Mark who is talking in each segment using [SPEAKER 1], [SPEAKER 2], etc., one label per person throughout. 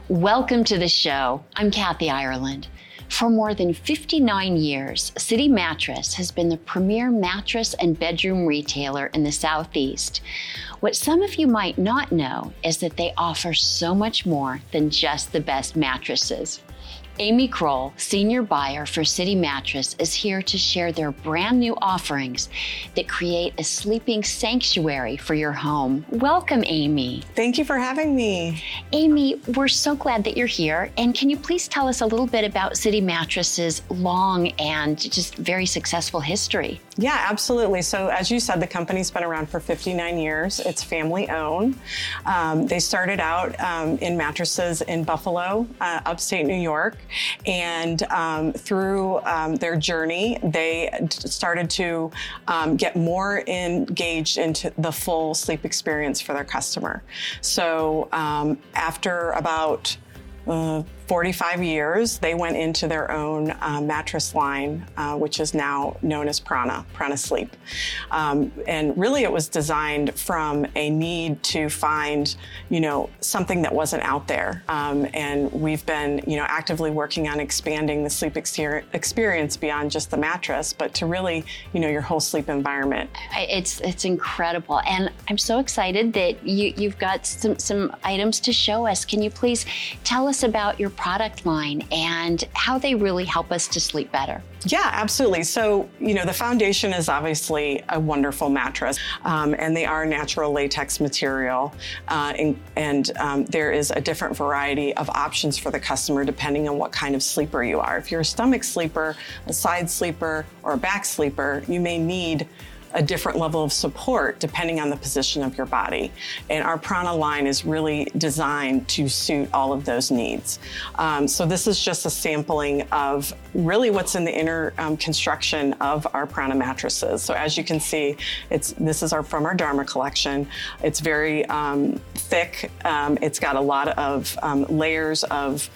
[SPEAKER 1] Welcome to the show. I'm Kathy Ireland. For more than 59 years, City Mattress has been the premier mattress and bedroom retailer in the Southeast. What some of you might not know is that they offer so much more than just the best mattresses. Amy Kroll, senior buyer for City Mattress, is here to share their brand new offerings that create a sleeping sanctuary for your home. Welcome, Amy.
[SPEAKER 2] Thank you for having me.
[SPEAKER 1] Amy, we're so glad that you're here. And can you please tell us a little bit about City Mattress's long and just very successful history?
[SPEAKER 2] Yeah, absolutely. So as you said, the company's been around for 59 years. It's family owned. They started out in mattresses in Buffalo, upstate New York. And through their journey, they started to get more engaged into the full sleep experience for their customer. So after about 45 years, they went into their own mattress line, which is now known as Prana Sleep. And really it was designed from a need to find, something that wasn't out there. And we've been, actively working on expanding the sleep experience beyond just the mattress, but to really, your whole sleep environment.
[SPEAKER 1] It's incredible. And I'm so excited that you've got some items to show us. Can you please tell us about your product line and how they really help us to sleep better?
[SPEAKER 2] Yeah, absolutely. So, the foundation is obviously a wonderful mattress, and they are natural latex material. And there is a different variety of options for the customer depending on what kind of sleeper you are. If you're a stomach sleeper, a side sleeper, or a back sleeper, you may need a different level of support depending on the position of your body. And our Prana line is really designed to suit all of those needs. So this is just a sampling of really what's in the inner construction of our Prana mattresses. So as you can see, this is from our Dharma collection. It's very thick. It's got a lot of layers of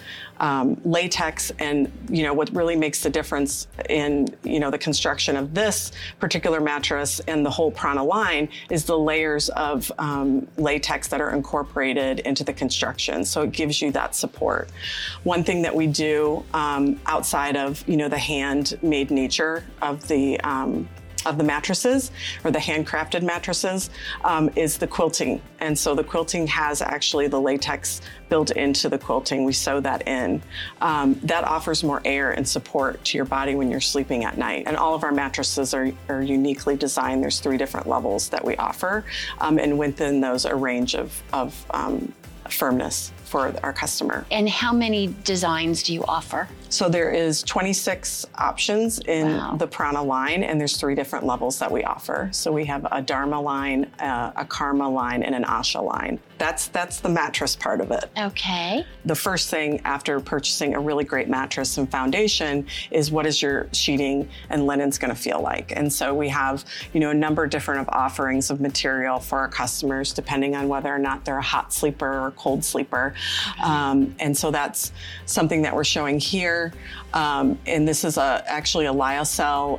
[SPEAKER 2] latex, and what really makes the difference in the construction of this particular mattress and the whole Prana line is the layers of latex that are incorporated into the construction. So it gives you that support. One thing that we do outside of the handmade nature of the mattresses, or the handcrafted mattresses, is the quilting. And so the quilting has actually the latex built into the quilting. We sew that in. That offers more air and support to your body when you're sleeping at night. And all of our mattresses are uniquely designed. There's 3 different levels that we offer. And within those, a range of firmness for our customer.
[SPEAKER 1] And how many designs do you offer?
[SPEAKER 2] So there is 26 options in the Prana line, and there's 3 different levels that we offer. So we have a Dharma line, a Karma line, and an Asha line. That's the mattress part of it.
[SPEAKER 1] Okay.
[SPEAKER 2] The first thing after purchasing a really great mattress and foundation is what is your sheeting and linens going to feel like? And so we have, a number of different offerings of material for our customers, depending on whether or not they're a hot sleeper or a cold sleeper. And so that's something that we're showing here. And this is actually a lyocell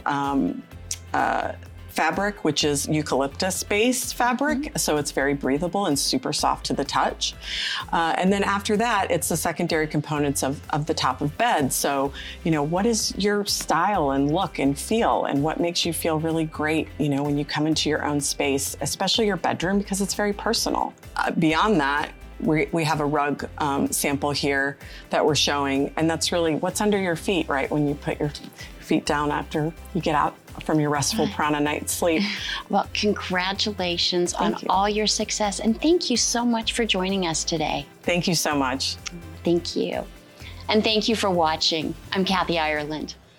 [SPEAKER 2] fabric, which is eucalyptus-based fabric. So it's very breathable and super soft to the touch. And then after that, it's the secondary components of the top of bed. So, what is your style and look and feel, and what makes you feel really great, when you come into your own space, especially your bedroom, because it's very personal. Beyond that, we have a rug sample here that we're showing, and that's really what's under your feet, right? When you put your feet down after you get out from your restful Prana night's sleep.
[SPEAKER 1] Well, congratulations on all your success, and thank you so much for joining us today.
[SPEAKER 2] Thank you so much.
[SPEAKER 1] Thank you. And thank you for watching. I'm Kathy Ireland.